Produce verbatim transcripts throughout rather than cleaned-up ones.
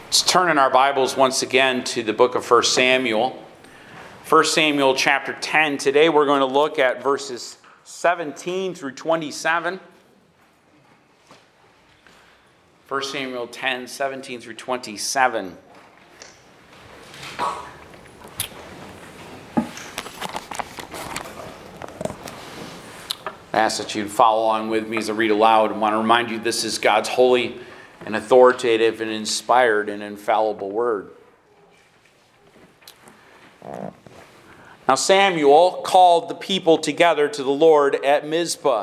Let's turn in our Bibles once again to the book of First Samuel. First Samuel chapter ten. Today we're going to look at verses seventeen through twenty-seven. First Samuel ten, seventeen through twenty-seven. I ask that you'd follow on with me as I read aloud. I want to remind you this is God's holy and authoritative and inspired and infallible word. Now Samuel called the people together to the Lord at Mizpah.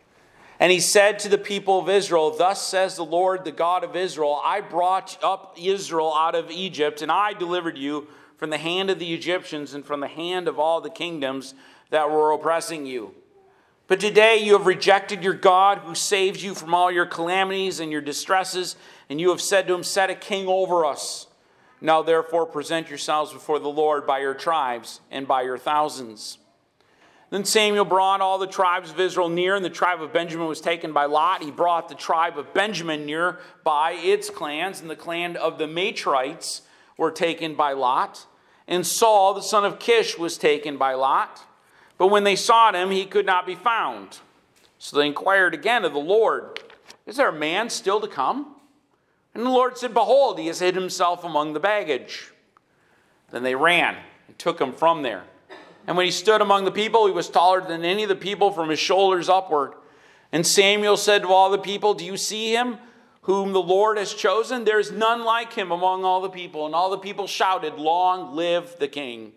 And he said to the people of Israel, "Thus says the Lord, the God of Israel, I brought up Israel out of Egypt, and I delivered you from the hand of the Egyptians and from the hand of all the kingdoms that were oppressing you. But today you have rejected your God who saves you from all your calamities and your distresses, and you have said to him, 'Set a king over us.' Now therefore present yourselves before the Lord by your tribes and by your thousands." Then Samuel brought all the tribes of Israel near, and the tribe of Benjamin was taken by Lot. He brought the tribe of Benjamin near by its clans, and the clan of the Matrites were taken by Lot. And Saul, the son of Kish, was taken by Lot. But when they sought him, he could not be found. So they inquired again of the Lord, "Is there a man still to come?" And the Lord said, "Behold, he has hid himself among the baggage." Then they ran and took him from there. And when he stood among the people, he was taller than any of the people from his shoulders upward. And Samuel said to all the people, "Do you see him whom the Lord has chosen? There is none like him among all the people." And all the people shouted, "Long live the king."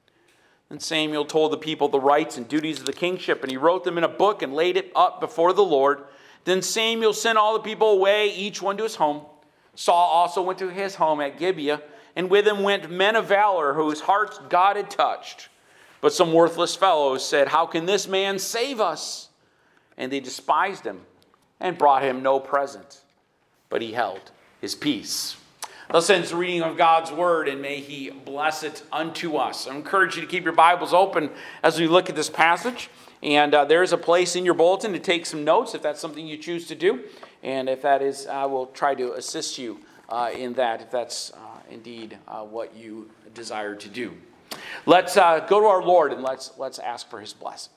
And Samuel told the people the rights and duties of the kingship, and he wrote them in a book and laid it up before the Lord. Then Samuel sent all the people away, each one to his home. Saul also went to his home at Gibeah, and with him went men of valor whose hearts God had touched. But some worthless fellows said, "How can this man save us?" And they despised him and brought him no present, but he held his peace. Thus ends the reading of God's word, and may he bless it unto us. I encourage you to keep your Bibles open as we look at this passage. And uh, there is a place in your bulletin to take some notes if that's something you choose to do. And if that is, I will try to assist you uh, in that if that's uh, indeed uh, what you desire to do. Let's uh, go to our Lord and let's, let's ask for his blessings.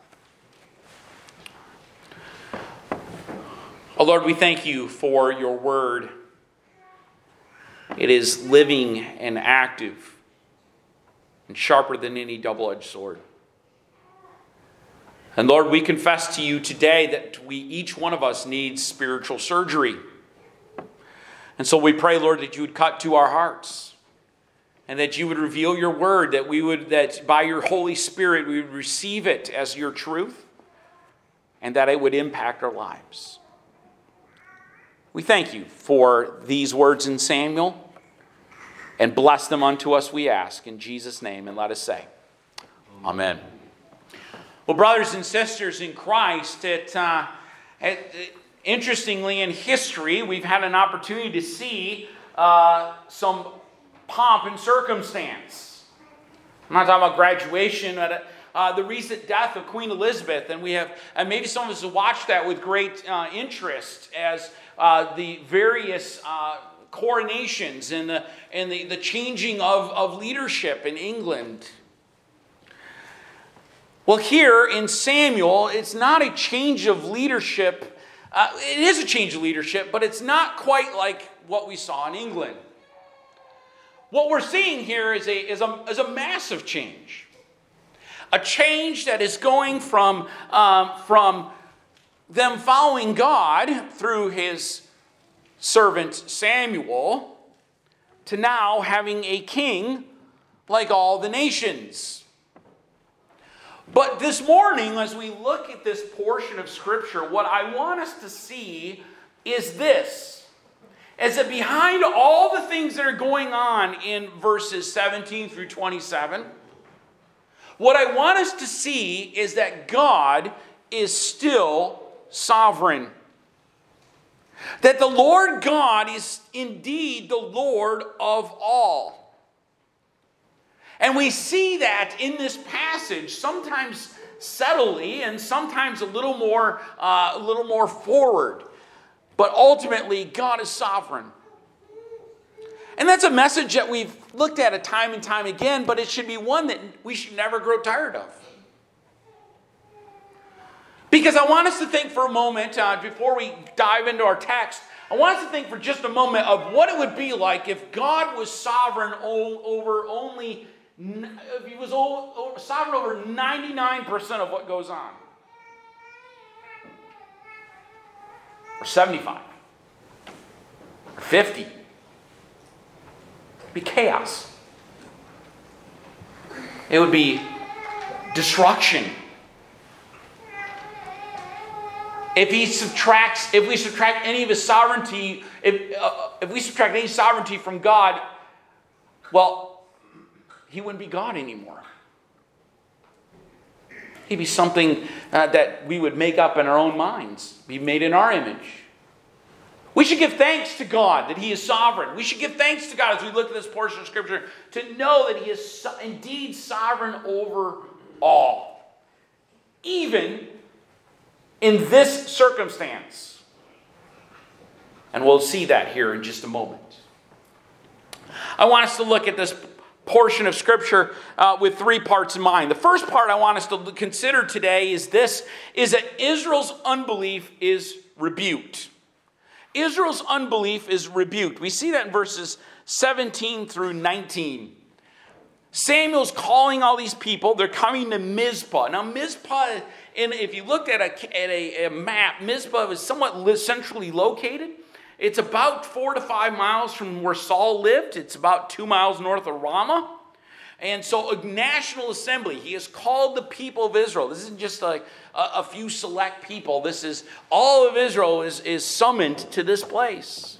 Oh Lord, we thank you for your word. It is living and active and sharper than any double-edged sword. And Lord, we confess to you today that we, each one of us, needs spiritual surgery. And so we pray, Lord, that you would cut to our hearts and that you would reveal your word, that we would, that by your Holy Spirit we would receive it as your truth and that it would impact our lives. We thank you for these words in Samuel, and bless them unto us, we ask, in Jesus' name, and let us say, Amen. Well, brothers and sisters in Christ, it, uh, it, it, interestingly in history, we've had an opportunity to see uh, some pomp and circumstance. I'm not talking about graduation, but uh, the recent death of Queen Elizabeth, and we have, and maybe some of us have watched that with great uh, interest as Uh, the various uh, coronations and the and the, the changing of, of leadership in England. Well, here in Samuel, it's not a change of leadership. Uh, it is a change of leadership, but it's not quite like what we saw in England. What we're seeing here is a, is a, is a massive change. A change that is going from um, from them following God through his servant Samuel to now having a king like all the nations. But this morning, as we look at this portion of Scripture, what I want us to see is this. Is that behind all the things that are going on in verses seventeen through twenty-seven, what I want us to see is that God is still sovereign. That the Lord God is indeed the Lord of all. And we see that in this passage, sometimes subtly and sometimes a little more, uh, a little more forward. But ultimately, God is sovereign. And that's a message that we've looked at it time and time again, but it should be one that we should never grow tired of. Because I want us to think for a moment, uh, before we dive into our text, I want us to think for just a moment of what it would be like if God was sovereign o- over only, if he was o- o- sovereign over ninety-nine percent of what goes on. Or seventy-five. Or fifty. It'd be chaos. It would be destruction. If he subtracts, if we subtract any of his sovereignty, if, uh, if we subtract any sovereignty from God, well, he wouldn't be God anymore. He'd be something uh, that we would make up in our own minds, be made in our image. We should give thanks to God that he is sovereign. We should give thanks to God as we look at this portion of Scripture to know that he is so, indeed sovereign over all. Even in this circumstance. And we'll see that here in just a moment. I want us to look at this portion of Scripture uh, with three parts in mind. The first part I want us to consider today is this, is that Israel's unbelief is rebuked. Israel's unbelief is rebuked. We see that in verses seventeen through nineteen. Samuel's calling all these people. They're coming to Mizpah. Now, Mizpah, and if you looked at a, at a, a map, Mizpah is somewhat centrally located. It's about four to five miles from where Saul lived. It's about two miles north of Ramah. And so a national assembly, he has called the people of Israel. This isn't just like a, a few select people. This is all of Israel is, is summoned to this place.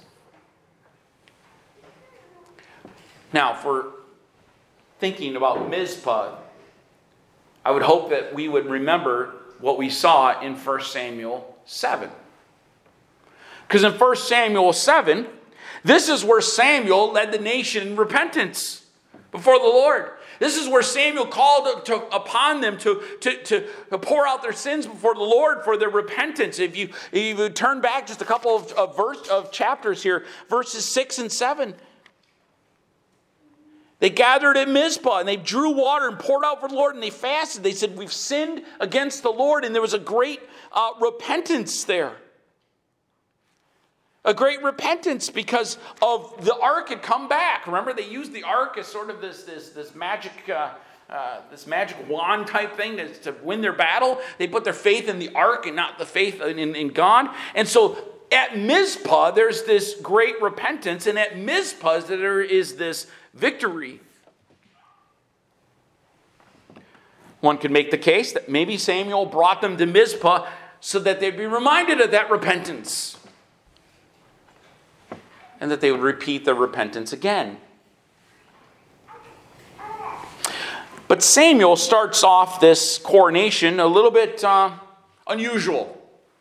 Now, for thinking about Mizpah, I would hope that we would remember what we saw in First Samuel seven. Because in First Samuel seven, this is where Samuel led the nation in repentance before the Lord. This is where Samuel called to, upon them to, to, to, to pour out their sins before the Lord for their repentance. If you, if you turn back just a couple of, of, verse, of chapters here, verses six and seven, they gathered at Mizpah and they drew water and poured out for the Lord and they fasted. They said, we've sinned against the Lord, and there was a great uh, repentance there. A great repentance because of the ark had come back. Remember, they used the ark as sort of this, this, this magic uh, uh, this magic wand type thing to, to win their battle. They put their faith in the ark and not the faith in, in, in God. And so at Mizpah, there's this great repentance. And at Mizpah, there is this victory. One could make the case that maybe Samuel brought them to Mizpah so that they'd be reminded of that repentance. And that they would repeat their repentance again. But Samuel starts off this coronation a little bit uh, unusual.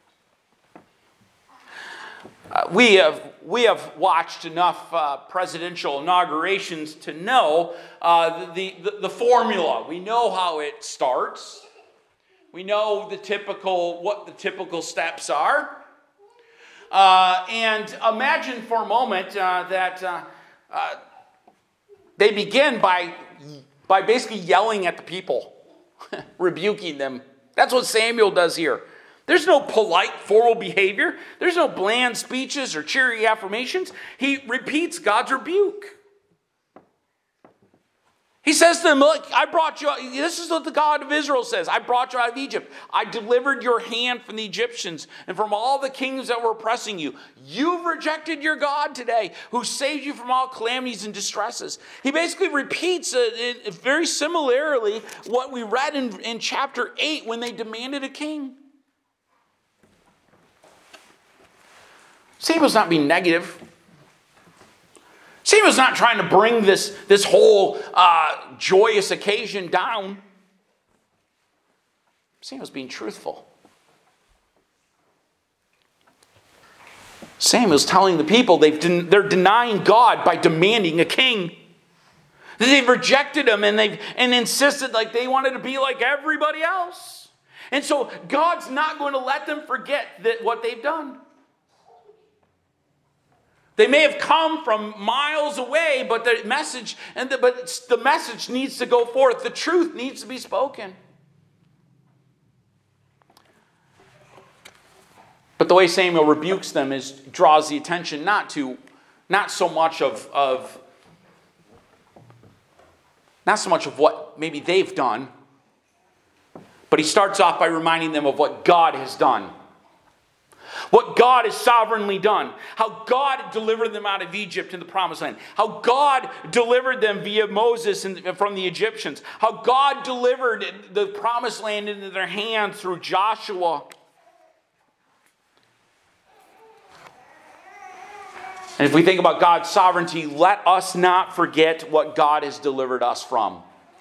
Uh, we have we have watched enough uh, presidential inaugurations to know uh, the, the the formula. We know how it starts. We know the typical what the typical steps are. Uh, and imagine for a moment uh, that uh, uh, they begin by, by basically yelling at the people, rebuking them. That's what Samuel does here. There's no polite, formal behavior. There's no bland speeches or cheery affirmations. He repeats God's rebuke. He says to them, look, I brought you out. This is what the God of Israel says. I brought you out of Egypt. I delivered your hand from the Egyptians and from all the kings that were oppressing you. You've rejected your God today, who saved you from all calamities and distresses. He basically repeats uh, it, very similarly what we read in, in chapter eight when they demanded a king. Samuel's not being negative. Samuel's not trying to bring this, this whole uh, joyous occasion down. Samuel's being truthful. Samuel's telling the people they've den- they're denying God by demanding a king. That they've rejected him and they've and insisted like they wanted to be like everybody else. And so God's not going to let them forget that what they've done. They may have come from miles away, but the message and the, but the message needs to go forth. The truth needs to be spoken. But the way Samuel rebukes them is draws the attention not to not so much of, of not so much of what maybe they've done, but he starts off by reminding them of what God has done. What God has sovereignly done. How God delivered them out of Egypt in the promised land. How God delivered them via Moses and from the Egyptians. How God delivered the promised land into their hands through Joshua. And if we think about God's sovereignty, let us not forget what God has delivered us from.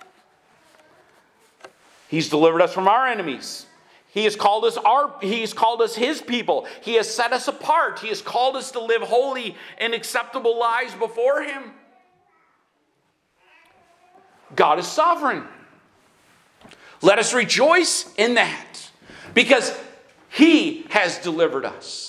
He's delivered us from our enemies. He has called us our He has called us his people. He has set us apart. He has called us to live holy and acceptable lives before him. God is sovereign. Let us rejoice in that, because he has delivered us.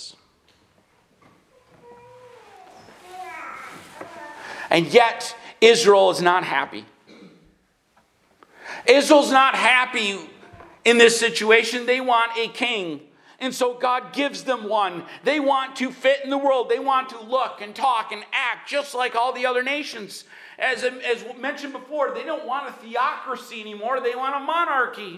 And yet, Israel is not happy. Israel's not happy in this situation. They want a king. And so God gives them one. They want to fit in the world. They want to look and talk and act just like all the other nations. As, as mentioned before, they don't want a theocracy anymore. They want a monarchy.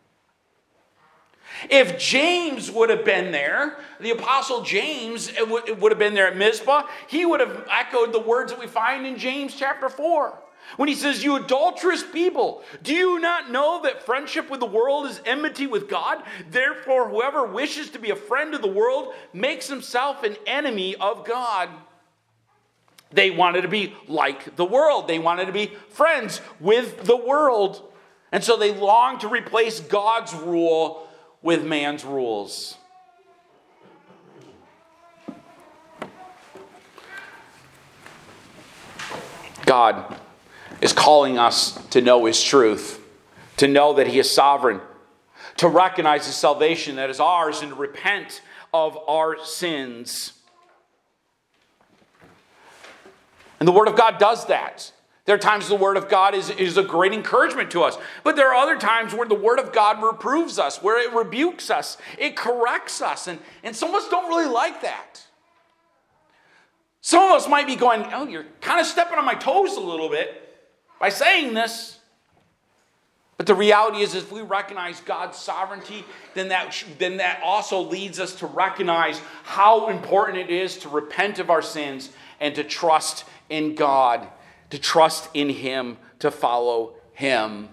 If James would have been there, the apostle James would have been there at Mizpah, he would have echoed the words that we find in James chapter four. When he says, "You adulterous people, do you not know that friendship with the world is enmity with God? Therefore, whoever wishes to be a friend of the world makes himself an enemy of God." They wanted to be like the world. They wanted to be friends with the world. And so they longed to replace God's rule with man's rules. God is calling us to know his truth, to know that he is sovereign, to recognize the salvation that is ours, and to repent of our sins. And the Word of God does that. There are times the Word of God is, is a great encouragement to us. But there are other times where the Word of God reproves us, where it rebukes us, it corrects us. And, and some of us don't really like that. Some of us might be going, "Oh, you're kind of stepping on my toes a little bit by saying this." But the reality is, if we recognize God's sovereignty, then that, then that also leads us to recognize how important it is to repent of our sins and to trust in God. To trust in him, to follow him.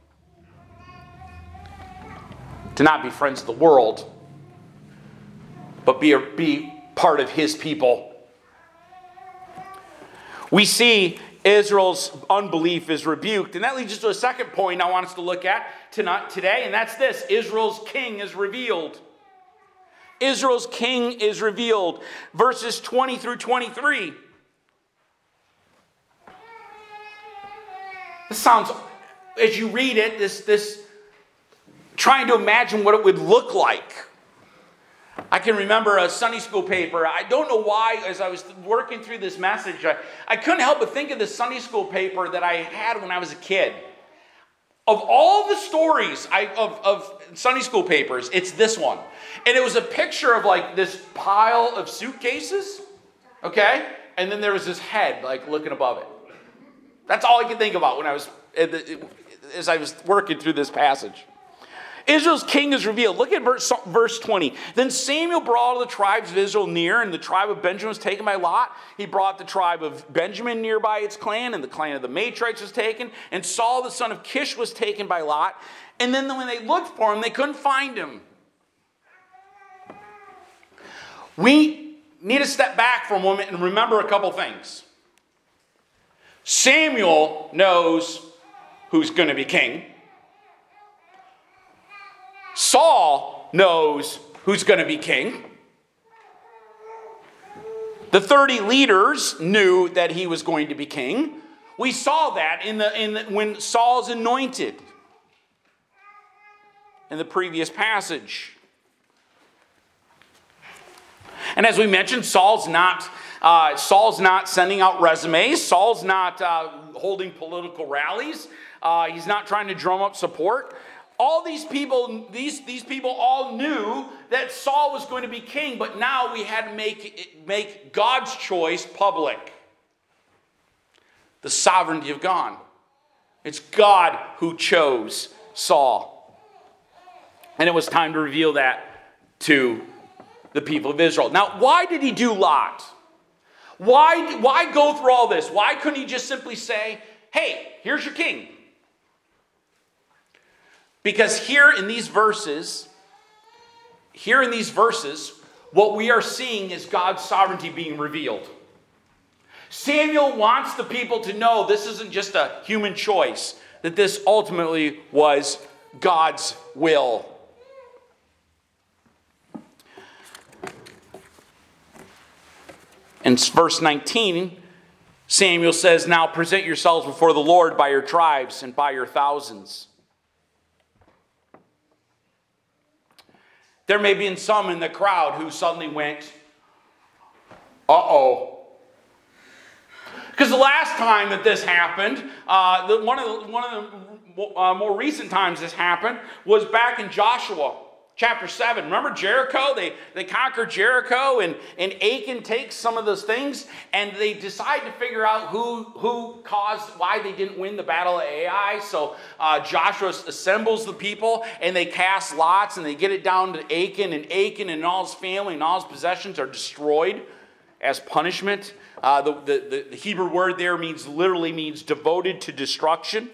To not be friends of the world, but be, be part of his people. We see Israel's unbelief is rebuked. And that leads us to a second point I want us to look at tonight, today, and that's this: Israel's king is revealed. Israel's king is revealed. Verses twenty through twenty-three. This sounds, as you read it, this, this trying to imagine what it would look like. I can remember a Sunday school paper. I don't know why, as I was working through this message, I, I couldn't help but think of the Sunday school paper that I had when I was a kid. Of all the stories I, of, of Sunday school papers, it's this one. And it was a picture of like this pile of suitcases, okay? And then there was this head like looking above it. That's all I could think about when I was, as I was working through this passage. Israel's king is revealed. Look at verse, verse twenty. Then Samuel brought all the tribes of Israel near, and the tribe of Benjamin was taken by Lot. He brought the tribe of Benjamin nearby its clan, and the clan of the Matrites was taken. And Saul, the son of Kish, was taken by Lot. And then when they looked for him, they couldn't find him. We need to step back for a moment and remember a couple things. Samuel knows who's going to be king. Saul knows who's going to be king. The thirty leaders knew that he was going to be king. We saw that in the, in the, when Saul's anointed in the previous passage. And as we mentioned, Saul's not Uh, Saul's not sending out resumes. Saul's not uh, holding political rallies. Uh, he's not trying to drum up support. All these people, these, these people all knew that Saul was going to be king, but now we had to make, make God's choice public. The sovereignty of God. It's God who chose Saul. And it was time to reveal that to the people of Israel. Now, why did he do Lot? Why, why go through all this? Why couldn't he just simply say, hey, here's your king? Because here in these verses, here in these verses, what we are seeing is God's sovereignty being revealed. Samuel wants the people to know this isn't just a human choice, that this ultimately was God's will. In verse nineteen, Samuel says, now present yourselves before the Lord by your tribes and by your thousands. There may be some in the crowd who suddenly went, uh-oh. Because the last time that this happened, uh, the, one of the, one of the uh, more recent times this happened was back in Joshua chapter seven. Remember Jericho? They, they conquered Jericho, and, and Achan takes some of those things, and they decide to figure out who, who caused, why they didn't win the battle of Ai. So uh, Joshua assembles the people, and they cast lots, and they get it down to Achan, and Achan and all his family and all his possessions are destroyed as punishment. Uh, the, the, the Hebrew word there means literally means devoted to destruction.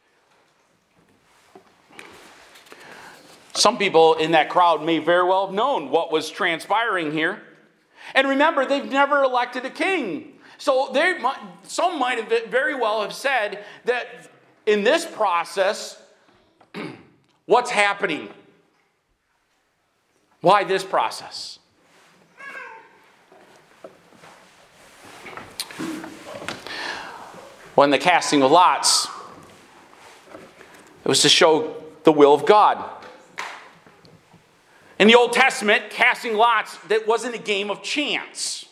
Some people in that crowd may very well have known what was transpiring here. And remember, they've never elected a king. So they, some might have very well have said that in this process, what's happening? Why this process? When the casting of lots, it was to show the will of God. In the Old Testament, casting lots, that wasn't a game of chance.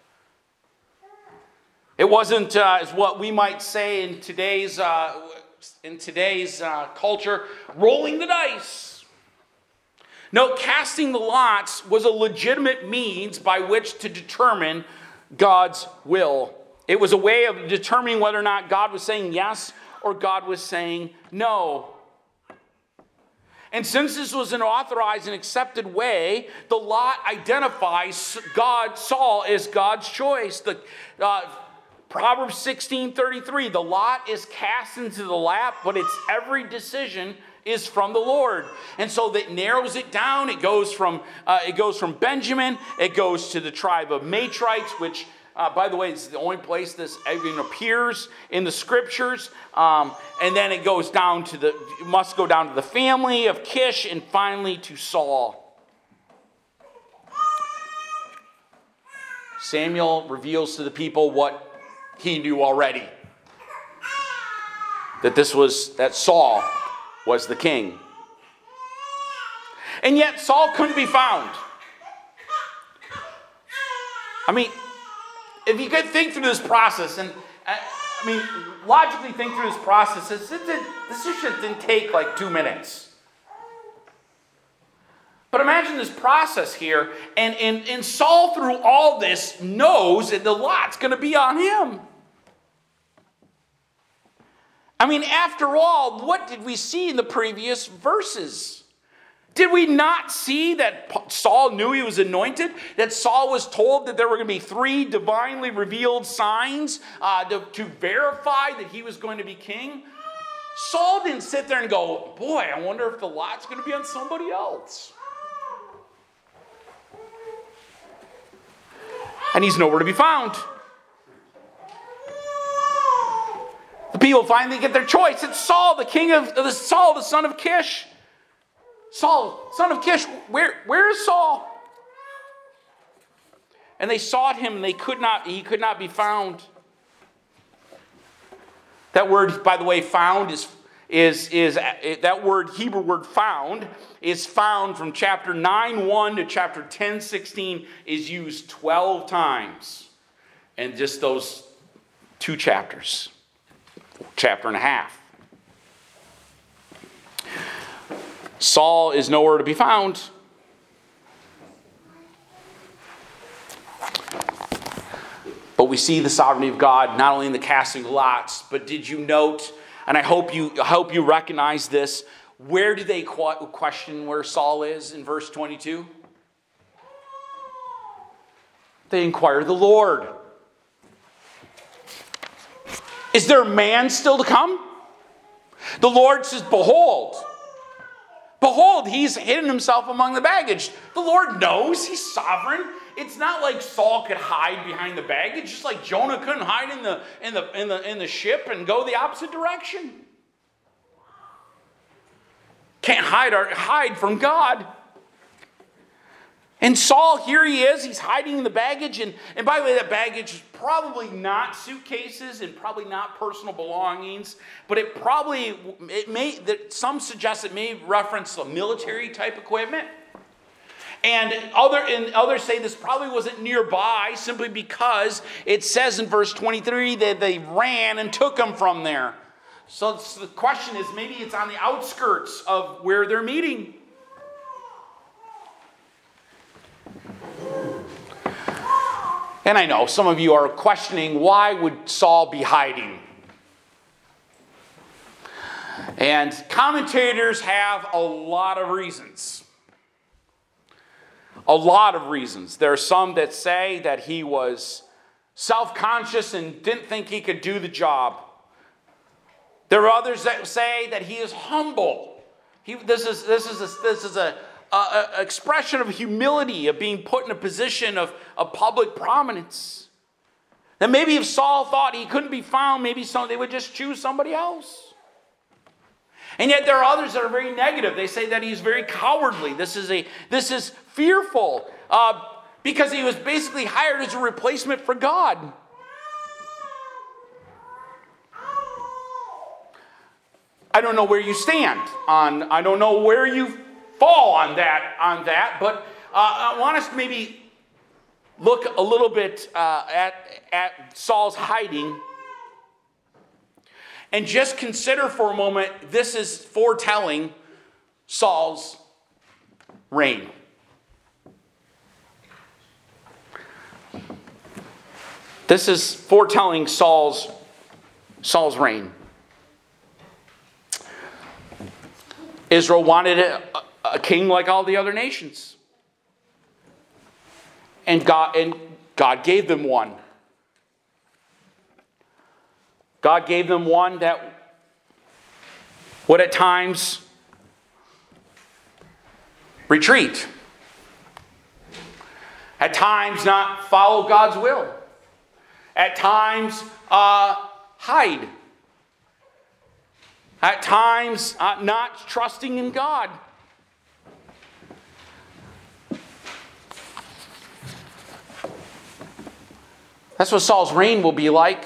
It wasn't, uh, as what we might say in today's uh, in today's uh, culture, rolling the dice. No, casting the lots was a legitimate means by which to determine God's will. It was a way of determining whether or not God was saying yes or God was saying no. And since this was an authorized and accepted way, the lot identifies God, Saul, as God's choice. The uh, Proverbs sixteen thirty-three, the lot is cast into the lap, but its every decision is from the Lord. And so that narrows it down. It goes from uh, it goes from Benjamin. It goes to the tribe of Matrites, which, uh, by the way, it's the only place this even appears in the scriptures. Um, and then it goes down to the it must go down to the family of Kish, and finally to Saul. Samuel reveals to the people what he knew already. That this was, that Saul was the king. And yet Saul couldn't be found. I mean, if you could think through this process, and I mean, logically think through this process, this, this just didn't take like two minutes. But imagine this process here, and, and, and Saul, through all this, knows that the lot's going to be on him. I mean, after all, what did we see in the previous verses? Did we not see that Saul knew he was anointed? That Saul was told that there were going to be three divinely revealed signs uh, to, to verify that he was going to be king? Saul didn't sit there and go, boy, I wonder if the lot's going to be on somebody else. And he's nowhere to be found. The people finally get their choice. It's Saul, the king of, the Saul, the son of Kish. Saul, son of Kish, where, where is Saul? And they sought him, and they could not, he could not be found. That word, by the way, found is, is, is that word, Hebrew word found, is found from chapter nine one to chapter ten sixteen, is used twelve times. in just those two chapters, chapter and a half. Saul is nowhere to be found. But we see the sovereignty of God not only in the casting of lots, but did you note, and I hope you I hope you recognize this, where do they question where Saul is in verse twenty-two? They inquire the Lord. Is there a man still to come? The Lord says, behold. Behold, he's hidden himself among the baggage. The Lord knows, he's sovereign. It's not like Saul could hide behind the baggage, just like Jonah couldn't hide in the, in the, in the, in the ship and go the opposite direction. Can't hide, our, hide from God. And Saul, here he is, he's hiding in the baggage. And, and by the way, that baggage is probably not suitcases and probably not personal belongings, but it probably, it may, that some suggest it may reference some military type equipment. And, other, and others say this probably wasn't nearby simply because it says in verse twenty-three that they ran and took him from there. So, so the question is, maybe it's on the outskirts of where they're meeting. And I know some of you are questioning, why would Saul be hiding? And commentators have a lot of reasons. A lot of reasons. There are some that say that he was self-conscious and didn't think he could do the job. There are others that say that he is humble. He, this is, this is, a, this is a, a, a expression of humility, of being put in a position of, of public prominence. That maybe if Saul thought he couldn't be found, maybe some, they would just choose somebody else. And yet there are others that are very negative. They say that he's very cowardly. This is a this is fearful uh, because he was basically hired as a replacement for God. I don't know where you stand on. I don't know where you fall on that. On that, but uh, I want us to maybe look a little bit uh, at at Saul's hiding. And just consider for a moment, this is foretelling Saul's reign. This is foretelling Saul's, Saul's reign. Israel wanted a, a king like all the other nations. And God, and God gave them one. God gave them one that would at times retreat. At times not follow God's will. At times uh, hide. At times uh, not trusting in God. That's what Saul's reign will be like.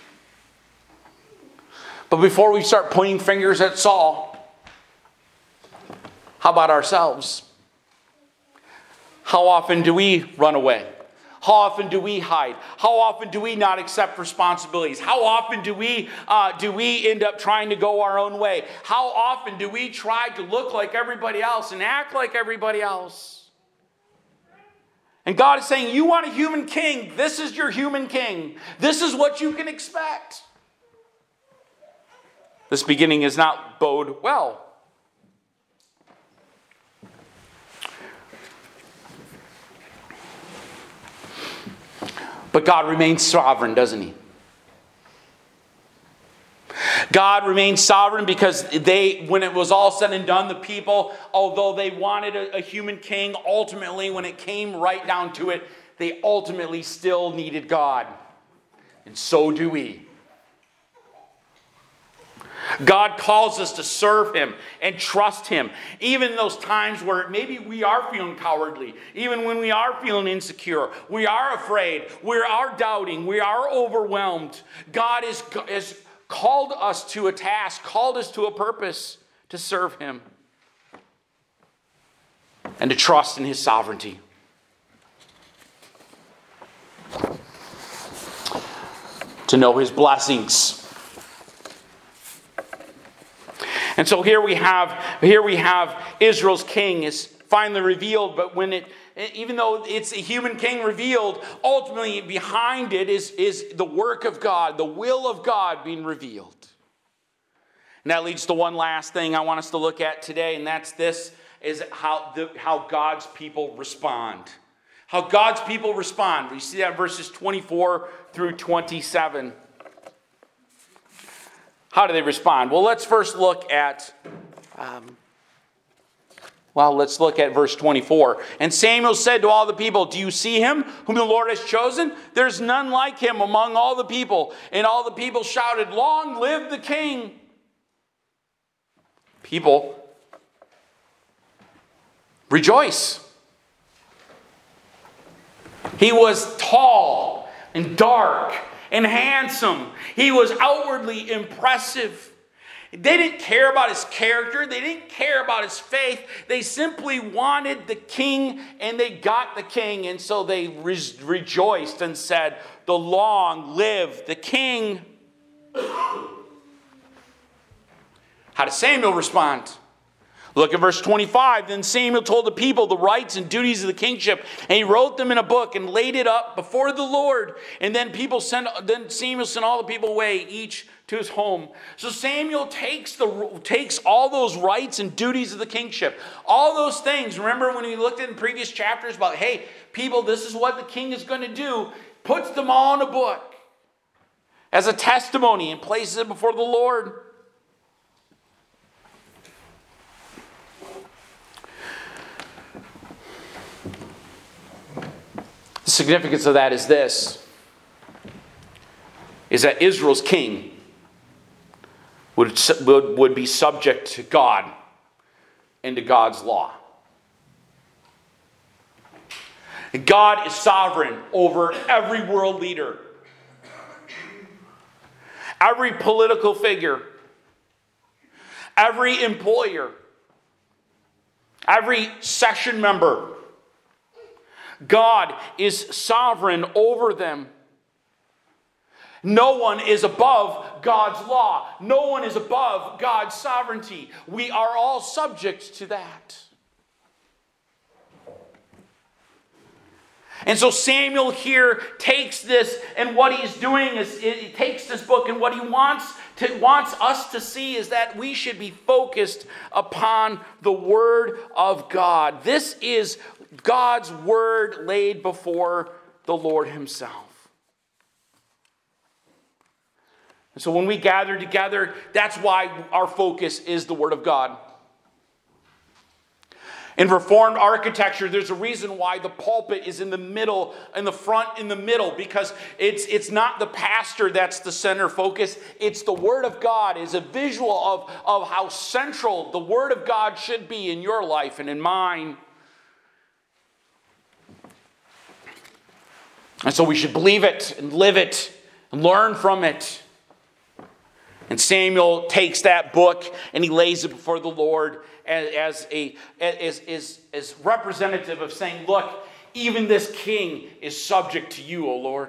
But before we start pointing fingers at Saul, how about ourselves? How often do we run away? How often do we hide? How often do we not accept responsibilities? How often do we uh, do we end up trying to go our own way? How often do we try to look like everybody else and act like everybody else? And God is saying, you want a human king? This is your human king. This is what you can expect. This beginning is not bode well. But God remains sovereign, doesn't he? God remains sovereign because they, when it was all said and done, the people, although they wanted a, a human king, ultimately, when it came right down to it, they ultimately still needed God. And so do we. God calls us to serve him and trust him. Even in those times where maybe we are feeling cowardly. Even when we are feeling insecure. We are afraid. We are doubting. We are overwhelmed. God is, is called us to a task. Called us to a purpose to serve him. And to trust in his sovereignty. to know his blessings. And so here we have, here we have Israel's king is finally revealed, but when it, even though it's a human king revealed, ultimately behind it is, is the work of God, the will of God being revealed. And that leads to one last thing I want us to look at today, and that's this, is how, the, how God's people respond. How God's people respond. We see that in verses twenty-four through twenty-seven. How do they respond? Well, let's first look at, um, well, let's look at verse twenty-four. And Samuel said to all the people, "Do you see him whom the Lord has chosen? There's none like him among all the people." And all the people shouted, "Long live the king!" People rejoice. He was tall and dark and handsome. He was outwardly impressive. They didn't care about his character. They didn't care about his faith. They simply wanted the king, and they got the king. And so they re- rejoiced and said, "The long live the king." How does Samuel respond? Look at verse twenty-five. Then Samuel told the people the rights and duties of the kingship, and he wrote them in a book and laid it up before the Lord. And then people sent. Then Samuel sent all the people away, each to his home. So Samuel takes the takes all those rights and duties of the kingship, all those things. Remember when we looked at in previous chapters about, hey, people, this is what the king is going to do. Puts them all in a book as a testimony and places it before the Lord. The significance of that is this, is that Israel's king would, would, would be subject to God and to God's law. And God is sovereign over every world leader, every political figure, every employer, every session member. God is sovereign over them. No one is above God's law. No one is above God's sovereignty. We are all subject to that. And so Samuel here takes this, and what he's doing is he takes this book, and what he wants to wants us to see is that we should be focused upon the Word of God. This is God's Word laid before the Lord Himself. And so when we gather together, that's why our focus is the Word of God. In Reformed architecture, there's a reason why the pulpit is in the middle, in the front, in the middle, because it's, it's not the pastor that's the center focus. It's the Word of God is a visual of, of how central the Word of God should be in your life and in mine. And so we should believe it and live it and learn from it. And Samuel takes that book and he lays it before the Lord as, as a as, as, as representative of saying, look, even this king is subject to you, O Lord.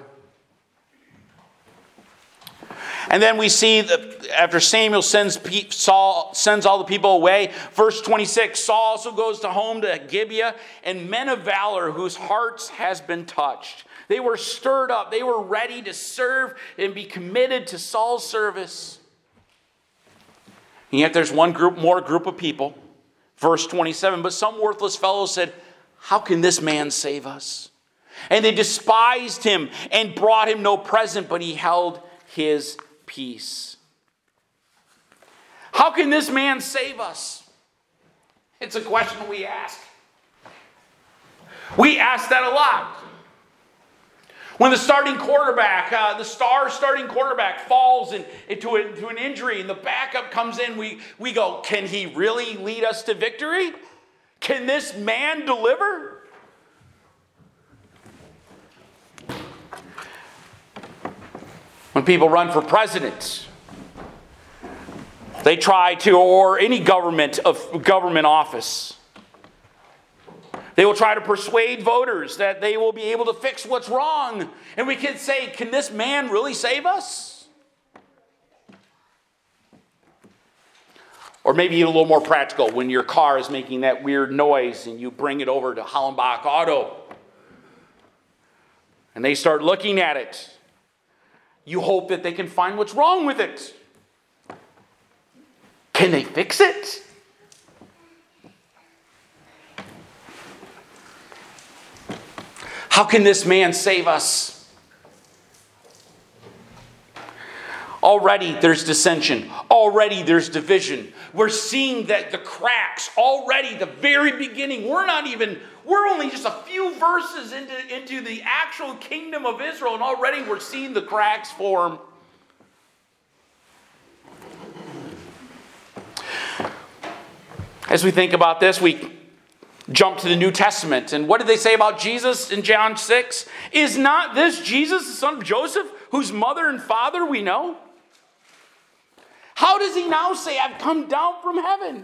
And then we see that after Samuel sends Saul sends all the people away, verse twenty-six, Saul also goes to home to Gibeah, and men of valor whose hearts has been touched. They were stirred up. They were ready to serve and be committed to Saul's service. And yet there's one group, more group of people. Verse twenty-seven, but some worthless fellows said, how can this man save us? And they despised him and brought him no present, but he held his peace. How can this man save us? It's a question we ask. We ask that a lot. When the starting quarterback, uh, the star starting quarterback falls in, into, a, into an injury and the backup comes in, we, we go, can he really lead us to victory? Can this man deliver? When people run for president, they try to, or any government of government office, They will try to persuade voters that they will be able to fix what's wrong. And we can say, can this man really save us? Or maybe a little more practical, when your car is making that weird noise and you bring it over to Hollenbach Auto. And they start looking at it. You hope that they can find what's wrong with it. Can they fix it? How can this man save us? Already there's dissension. Already there's division. We're seeing that the cracks already, the very beginning. We're not even, we're only just a few verses into, into the actual kingdom of Israel, and already we're seeing the cracks form. As we think about this, we jump to the New Testament. And what did they say about Jesus in John six? Is not this Jesus, the son of Joseph, whose mother and father we know? How does he now say, I've come down from heaven?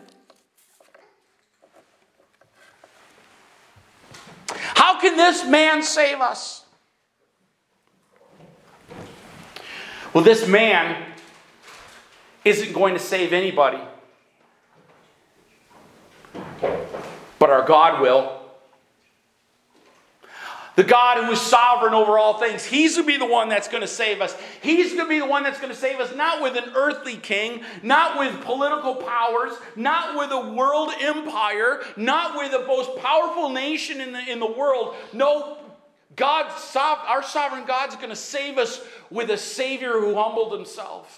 How can this man save us? Well, this man isn't going to save anybody. But our God will. The God who is sovereign over all things. He's going to be the one that's going to save us. He's going to be the one that's going to save us, not with an earthly king, not with political powers, not with a world empire, not with the most powerful nation in the, in the world. No, God, our sovereign God's going to save us with a Savior who humbled himself.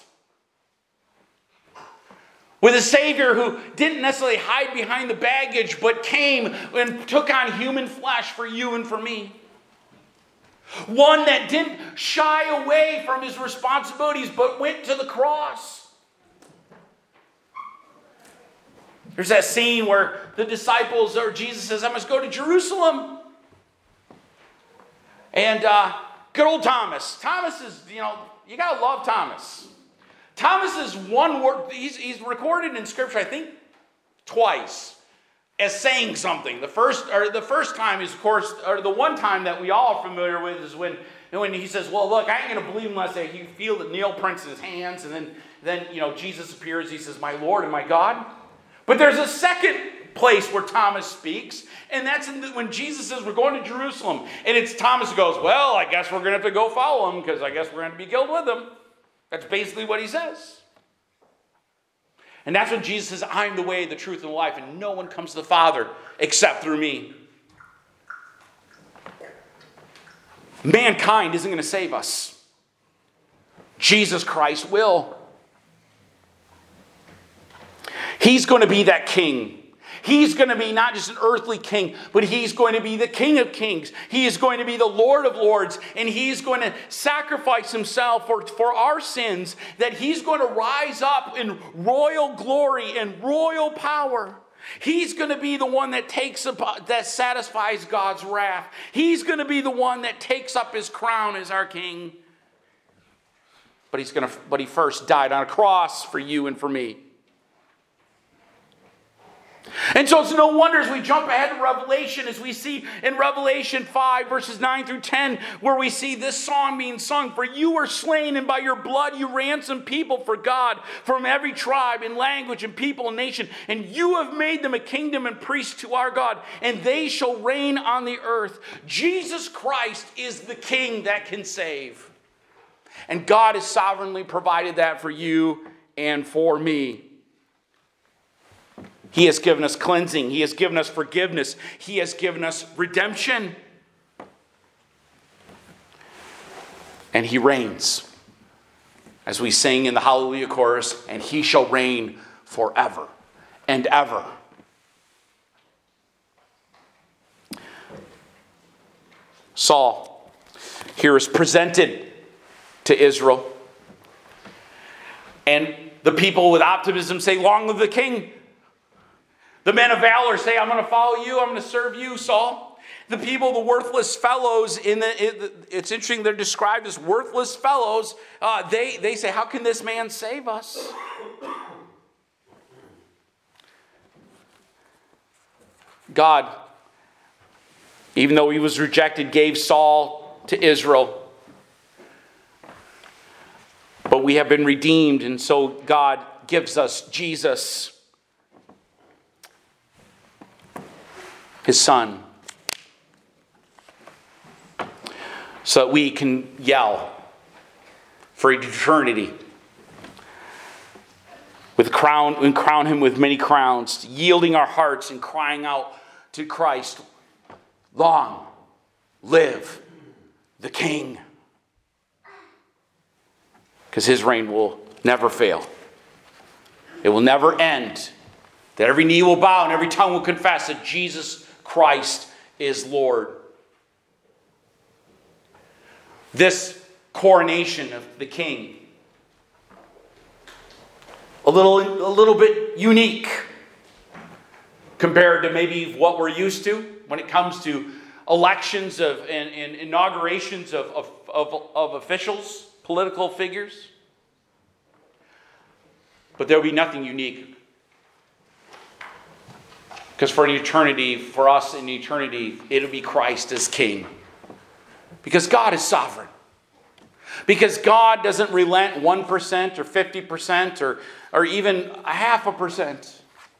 With a Savior who didn't necessarily hide behind the baggage, but came and took on human flesh for you and for me. One that didn't shy away from his responsibilities, but went to the cross. There's that scene where the disciples, or Jesus says, I must go to Jerusalem. And uh, good old Thomas. Thomas is, you know, you got to love Thomas. Thomas is one word, he's, he's recorded in Scripture, I think, twice, as saying something. The first, or the first time is, of course, or the one time that we all are familiar with is when, when he says, well, look, I ain't going to believe unless I, you feel the nail prints in his hands. And then, then, you know, Jesus appears, he says, my Lord and my God. But there's a second place where Thomas speaks, and that's in the, when Jesus says, we're going to Jerusalem. And it's Thomas who goes, well, I guess we're going to have to go follow him, because I guess we're going to be killed with him. That's basically what he says. And that's when Jesus says, I'm the way, the truth, and the life, and no one comes to the Father except through me. Mankind isn't going to save us. Jesus Christ will. He's going to be that king. He's going to be not just an earthly king, but he's going to be the King of Kings. He is going to be the Lord of Lords, and he's going to sacrifice himself for, for our sins, that he's going to rise up in royal glory and royal power. He's going to be the one that takes up, that satisfies God's wrath. He's going to be the one that takes up his crown as our king. But he's going to, but he first died on a cross for you and for me. And so it's no wonder as we jump ahead to Revelation, as we see in Revelation five, verses nine through ten, where we see this song being sung. For you were slain, and by your blood you ransomed people for God from every tribe and language and people and nation. And you have made them a kingdom and priests to our God, and they shall reign on the earth. Jesus Christ is the King that can save. And God has sovereignly provided that for you and for me. He has given us cleansing. He has given us forgiveness. He has given us redemption. And he reigns. As we sing in the Hallelujah chorus, and he shall reign forever and ever. Saul here is presented to Israel. And the people with optimism say, long live the king. The men of valor say, I'm going to follow you. I'm going to serve you, Saul. The people, the worthless fellows, in the, it, it's interesting, they're described as worthless fellows. Uh, they, they say, how can this man save us? God Even though he was rejected, gave Saul to Israel. But we have been redeemed, and so God gives us Jesus, his son, so that we can yell for eternity. With crown, and crown him with many crowns, yielding our hearts and crying out to Christ, long live the King. Because his reign will never fail. It will never end. That every knee will bow and every tongue will confess that Jesus Christ is Lord. This coronation of the King, a little, a little bit unique compared to maybe what we're used to when it comes to elections of and, and inaugurations of, of, of, of officials, political figures. But there will be nothing unique. Because for an eternity, for us in eternity, it'll be Christ as King. Because God is sovereign. Because God doesn't relent one percent or fifty percent or, or even a half a percent.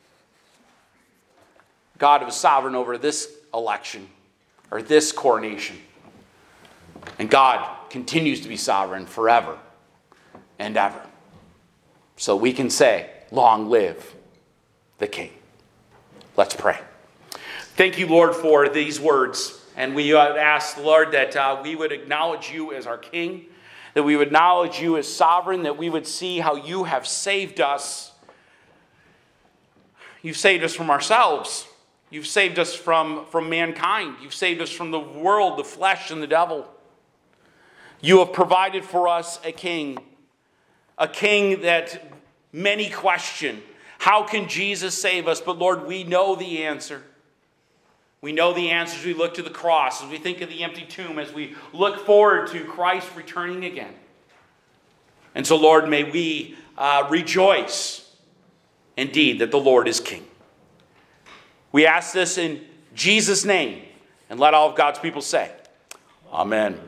God is sovereign over this election or this coronation. And God continues to be sovereign forever and ever. So we can say, long live the King. Let's pray. Thank you, Lord, for these words. And we ask, Lord, that uh, we would acknowledge you as our King, that we would acknowledge you as sovereign, that we would see how you have saved us. You've saved us from ourselves. You've saved us from, from mankind. You've saved us from the world, the flesh, and the devil. You have provided for us a king, a king that many question. How can Jesus save us? But Lord, we know the answer. We know the answer as we look to the cross, as we think of the empty tomb, as we look forward to Christ returning again. And so, Lord, may we uh, rejoice indeed that the Lord is King. We ask this in Jesus' name, and let all of God's people say, Amen.